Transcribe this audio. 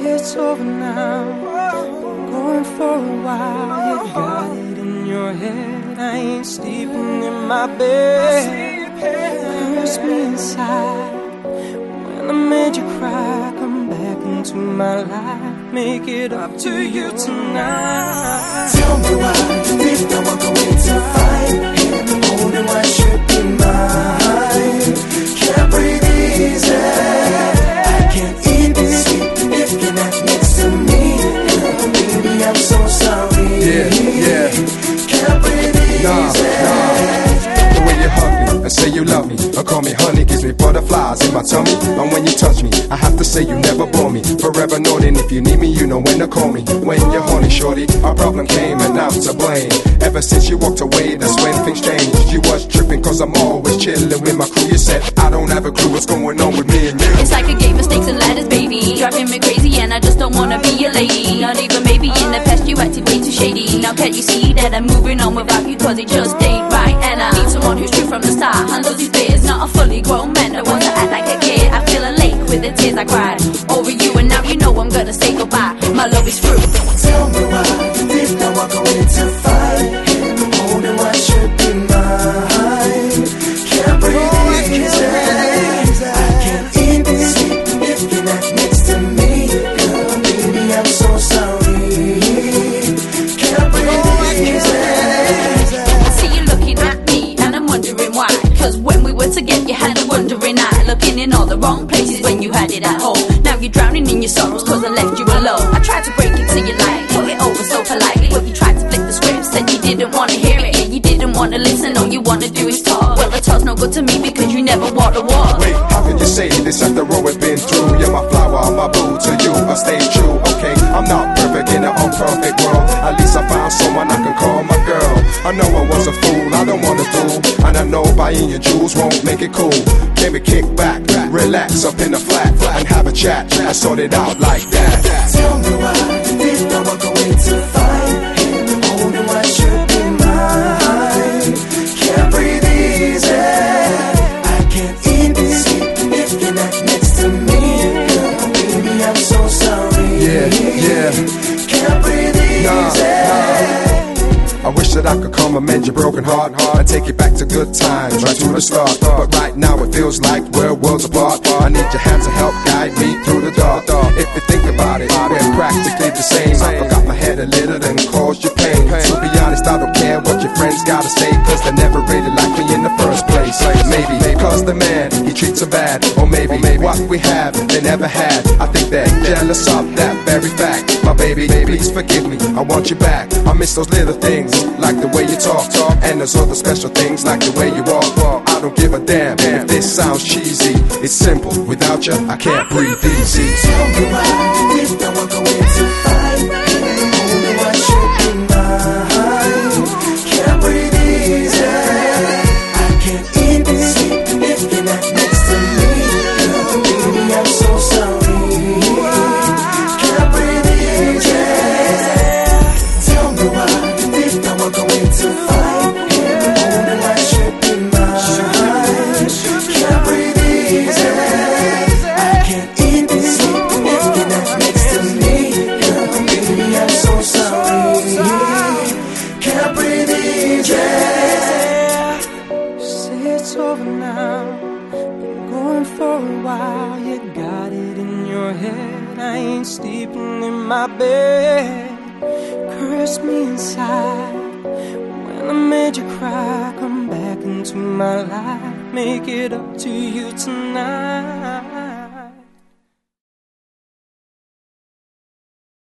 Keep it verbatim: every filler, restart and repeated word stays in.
it's over now. Been going for a while. You got it in your head. I ain't sleeping in my bed. Hurts me inside when I made you cry. Come back into my life. Make it up to you tonight. Tell me why did I walk away to fight? Only one should be mine. Can't breathe easy. I can't even sleep if you're not next to me. Oh, baby, I'm so sorry. Yeah, yeah. Can't breathe easy. Nah, nah. The way you hug me and say you love me, or call me honey, gives me butterflies in my tummy. And when you touch me, I have to say you never bore me. Forever knowing if you need me, you know when to call me. When you're horny, shorty, our problem came and I'm to blame. Ever since you walked away, that's when things changed. You was tripping cause I'm always chilling with my crew. You said, I don't have a clue what's going on with me and you. It's like a game of snakes and ladders, baby. Driving me crazy and I just don't wanna be a lady. Not even maybe in the past you acted way too shady. Now can't you see that I'm moving on without you cause it just ain't right. And I need someone who's true from the start, handles his fears. Not a fully grown man that wants to act like a kid. I feel a lake with the tears I cried over you, and now you know I'm gonna say goodbye. My love is through. Tell me why did I walk away to fight? Only one should be mine. Can't breathe easy. I can't even sleep if you're not next to me. Girl, baby, I'm so sorry. Can't breathe easy. I see you looking at me and I'm wondering why. Cause when we were together you had a wondering eye, looking in all the wrong places when you had it at home. Now you're drowning in your sorrows cause I left you alone. I tried to break it to your light, put it over so politely, but you tried to flip the script, said you didn't wanna hear it. Yeah, you didn't wanna listen, all you wanna do is talk. Well, the talk's no good to me because you never walk the walk. Wait, how can you say this after all we've been through? You're my flower, my boo, to you I stay true. Okay, I'm not perfect in an imperfect world. At least I found someone I can call my girl. I know I was a fool, I don't wanna fool, and I know buying your jewels won't make it cool. Can we kick back, relax up in the flat, and have a chat, and sort it out like that. Tell me why did I walk away to fight? Only one should be mine. Can't breathe easy. I can't even sleep if you're not next to me. Girl, baby, I'm so sorry. Yeah, yeah. Can't breathe easy. Nah, nah. I wish that I could come and mend your broken heart and take you back to good times, right to the start. But right now it feels like we're worlds apart. I need your hand to help guide me through the dark. If you think about it, we're practically the same. I forgot my head a little and caused you pain. To be honest, I don't care what your friends gotta say, cause they never really liked me in the first place. Maybe cause the man, he treats them bad. Or maybe what we have, they never had. I think they're jealous of that very fact. My baby, please forgive me, I want you back. I miss those little things, like the way you talk, talk, and those other special things, like the way you walk, walk. I don't give a damn if this sounds cheesy. It's simple, without you, I can't breathe easy. Tell me why did I walk away to fight? Only one should be mine. Can't breathe easy. I can't even sleep if you're not next to me. Girl, baby, I'm so sorry. Can't breathe easy. Tell me why did I walk away to fight? Only one should be mine. Can't breathe easy. I can't even sleep if you're not next to me. Girl, baby, I'm so sorry. Can't breathe easy. Say it's over now. Been going for a while. You got it in your head. I ain't sleeping in my bed. Curse me inside when I made you cry. Come back into my life. Make it up to you tonight.